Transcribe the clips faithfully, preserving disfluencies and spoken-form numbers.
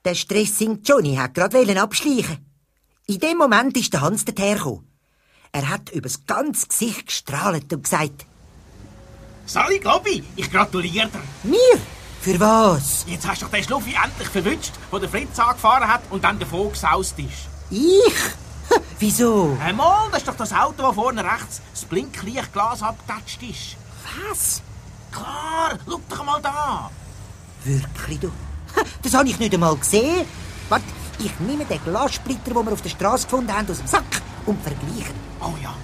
Der Stressing Johnny hat gerade abschleichen. In dem Moment ist der Hans dahergekommen. Er hat übers ganze Gesicht gestrahlt und gesagt: Sali, Globi, ich gratuliere dir. Mir? Für was? Jetzt hast du doch den Schluffi endlich verwünscht, wo der Fritz angefahren hat und dann davon gesaust ist. Ich? Wieso? Einmal, das ist doch das Auto, das vorne rechts das Blinklichtglas abgetatscht ist. Was? Klar, schau doch mal da. Wirklich, du? Das habe ich nicht einmal gesehen. Warte, ich nehme den Glassplitter, den wir auf der Straße gefunden haben, aus dem Sack und vergleiche. Oh ja.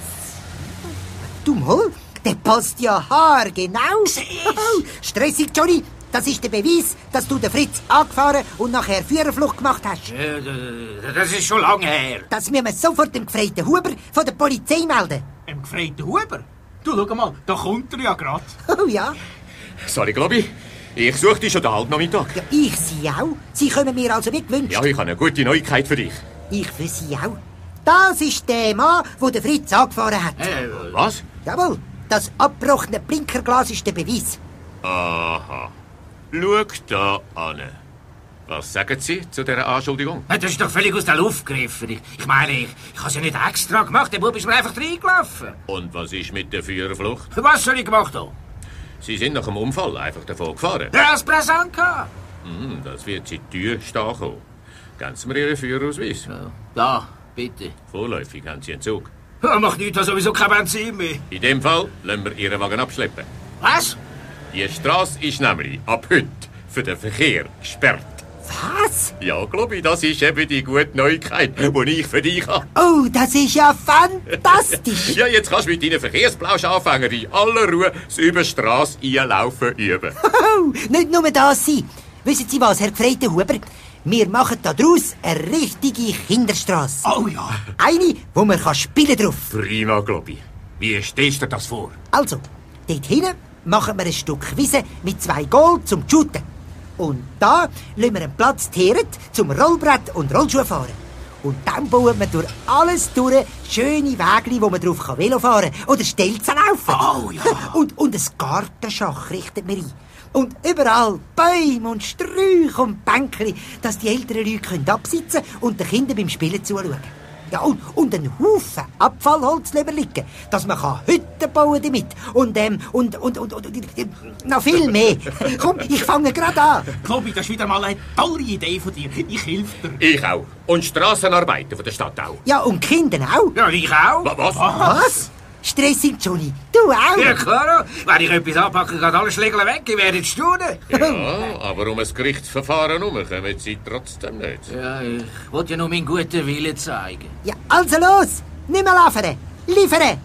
Du mal, der passt ja haargenau. Siehst? Oh, stressig, Johnny. Das ist der Beweis, dass du den Fritz angefahren und nachher Führerflucht gemacht hast. Äh, das ist schon lange her. Das müssen wir sofort dem gefreiten Huber von der Polizei melden. Dem gefreiten Huber? Du, schau mal, da kommt er ja gerade. Oh ja. Sorry, Globi. Ich suche dich schon den halben Nachmittag. Ja, ich sie auch. Sie kommen mir also wie gewünscht. Ja, ich habe eine gute Neuigkeit für dich. Ich für sie auch. Das ist der Mann, der den Fritz angefahren hat. Äh, Was? Jawohl, das abgebrochene Blinkerglas ist der Beweis. Aha. Schau da an. Was sagen Sie zu dieser Anschuldigung? das ist doch völlig aus der Luft gegriffen. Ich, ich meine, ich, ich habe es ja nicht extra gemacht. Der Bub ist mir einfach reingelaufen. Und was ist mit der Führerflucht? Was soll ich gemacht haben? Sie sind nach dem Unfall einfach davon gefahren. Ja, das Präsent gehabt. Hm, das wird Sie teuer stehen kommen. Geben Sie mir Ihren Führerausweis. Ja, da, bitte. Vorläufig haben Sie einen Zug. Ja, macht nichts, hat sowieso kein Benzin mehr. In dem Fall lassen wir Ihren Wagen abschleppen. Was? Die Straße ist nämlich ab heute für den Verkehr gesperrt. Was? Ja, glaube ich, das ist eben die gute Neuigkeit, die ich für dich habe. Oh, das ist ja fantastisch. Ja, jetzt kannst du mit deinen Verkehrsplausch-Anfängern in aller Ruhe das über die Strasse einlaufen üben. Oh, nicht nur das sein. Wissen Sie was, Herr Gefreiter Huber? Wir machen daraus eine richtige Kinderstrasse. Oh ja. Eine, wo man kann spielen drauf. Prima, glaube ich. Wie stellst du dir das vor? Also, dort hinten machen wir ein Stück Wiese mit zwei Goal zum Shooten. Und da lassen wir einen Platz Tieret zum Rollbrett und Rollschuh fahren. Und dann bauen wir durch alles durch schöne Wege, wo man drauf Velo fahren kann oder Stelzen laufen. Oh ja. Und, und ein Gartenschach richtet mir ein. Und überall Bäume und Sträucher und Bänkchen, dass die älteren Leute können absitzen und den Kindern beim Spielen zuschauen. Ja, und, und einen Haufen Abfallholz liegen, dass man kann Hütten bauen damit. Und, ähm, und, und, und, und, und, und noch viel mehr. Komm, ich fange gerade an. Klobi, das ist wieder mal eine tolle Idee von dir. Ich helfe dir. Ich auch. Und Strassenarbeiten von der Stadt auch. Ja, und die Kinder auch. Ja, ich auch. Wa- was? Was? Stressig, Johnny. Du auch. Ja, klar. Wenn ich etwas anpacke, geht alle Schläge weg. Ich werde staunen. Ja, aber um ein Gerichtsverfahren herum kommen Sie trotzdem nicht. Ja, ich wollte ja nur meinen guten Willen zeigen. Ja, also los. Nicht mehr liefern. Liefern.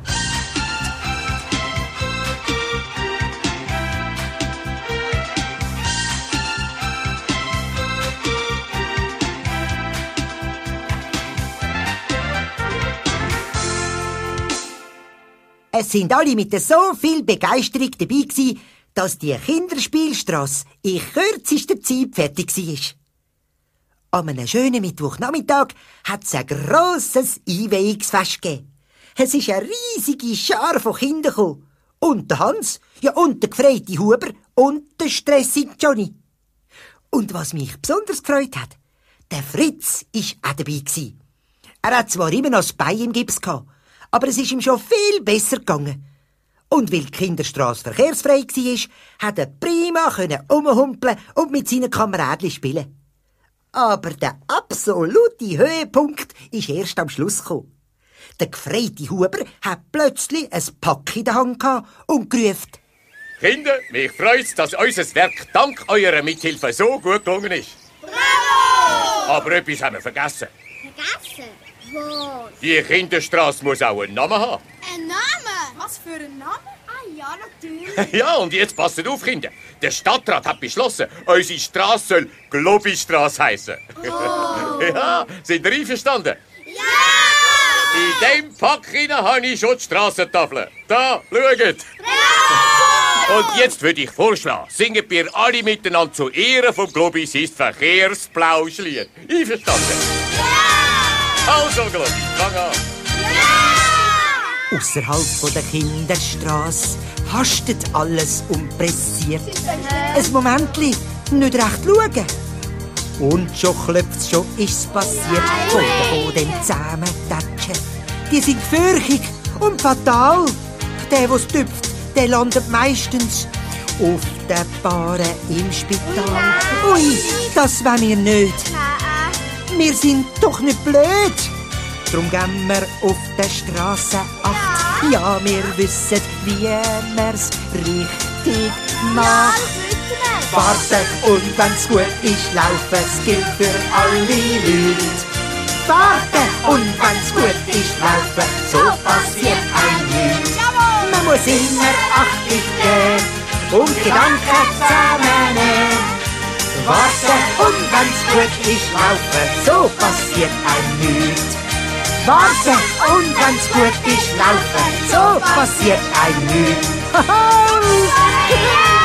Es sind alle mit so viel Begeisterung dabei gewesen, dass die Kinderspielstrasse in kürzester Zeit fertig war. An einem schönen Mittwochnachmittag hat es ein grosses Einweihungsfest gegeben. Es ist eine riesige Schar von Kindern gekommen. Und der Hans, ja, und der gefreite Huber und der stressige Johnny. Und was mich besonders gefreut hat, der Fritz war auch dabei gewesen. Er hat zwar immer noch das Bein im Gips gehabt, aber es ist ihm schon viel besser gegangen. Und weil die Kinderstrasse verkehrsfrei war, hat er prima rumhumpeln und mit seinen Kameraden spielen. Aber der absolute Höhepunkt ist erst am Schluss gekommen. Der gefreite Huber hat plötzlich ein Pack in der Hand gehabt und gerufen: Kinder, mich freut's, dass unser Werk dank eurer Mithilfe so gut gelungen ist. Bravo! Aber etwas haben wir vergessen. Vergessen? Was? Die Kinderstrasse muss auch einen Namen haben. Ein Name? Was für ein Name? Ah ja, natürlich. Ja, und jetzt passt auf, Kinder. Der Stadtrat hat beschlossen, unsere Strasse soll Globi-Strasse heissen. Oh. Ja, sind ihr einverstanden? Ja! In dem Pack hinein habe ich schon die Strassentafel. Da, schaut. Und jetzt würde ich vorschlagen, singen wir alle miteinander zu Ehren vom Globi sein Verkehrsplauschlied. Einverstanden? Ja! Also, Globi, fang an. Ausserhalb der Kinderstrasse hastet alles und pressiert. Ein Momentli, nicht recht schauen. Und schon klopft's, schon ist's passiert. Folgen von dem Zusammentatschen. Die sind gefürchtig und fatal. Der, der's tüpft, der landet meistens auf den Paaren im Spital. Ui, das wollen wir nicht. Wir sind doch nicht blöd. Drum gehen wir auf der Straße acht. Ja, wir wissen, wie wir's richtig macht. Warten und wenn's gut ist, laufen, es gilt für alle Leute. Warten und wenn's gut ist, laufen, so passiert ein nichts. Man muss immer Achtung geben und Gedanken zusammennehmen. Warten und wenn's gut ist, laufen, so passiert ein nichts. Warten und wenn's gut ist, laufen, so passiert ein nichts.